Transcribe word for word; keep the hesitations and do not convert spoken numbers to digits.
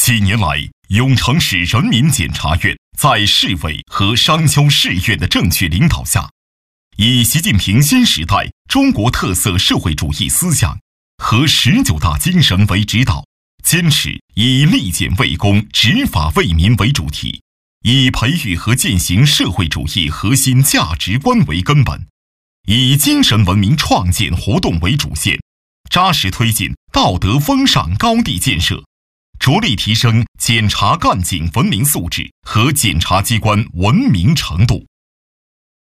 几年来，永城市人民检察院在市委和商丘市院的正确领导下，以习近平新时代中国特色社会主义思想和十九大精神为指导，坚持以立简为公、执法为民为主题，以培育和践行社会主义核心价值观为根本，以精神文明创建活动为主线，扎实推进道德风尚高地建设，着力提升检察干警文明素质和检察机关文明程度。